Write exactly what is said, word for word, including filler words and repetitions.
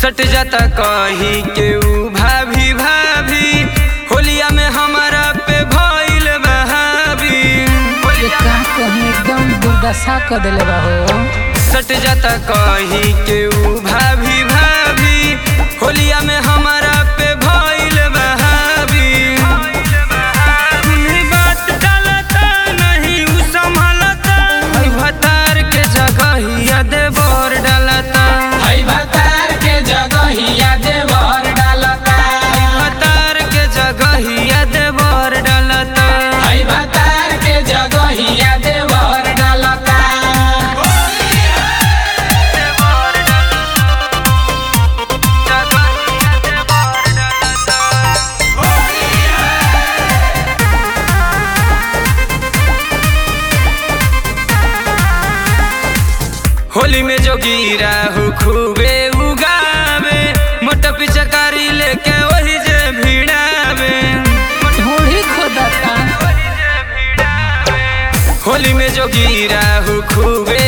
सट जाता कही के ऊ भाभी भाभी होलिया में हमारा पे भइल बहावी ये का कहीं एकदम दुर्दशा कर देले बा हो। सट जाता कही के ऊ भाभी भाभी होलिया में हमारा पे भइल बहावी उन्हीं बात डालता नहीं ऊ संभालता हई भतार के जगहिया देवर डालता हई भतार के जगहिया देवर डालता भतार के जगहिया देवर डालता हई भतार के जगहिया देवर डालता। होली में जो गिरा हो खूबे उगावे मोटा पिचकारी लेके वही जे भिड़ावे ढूंढी खोदता होली में जो गिरा हो खूबे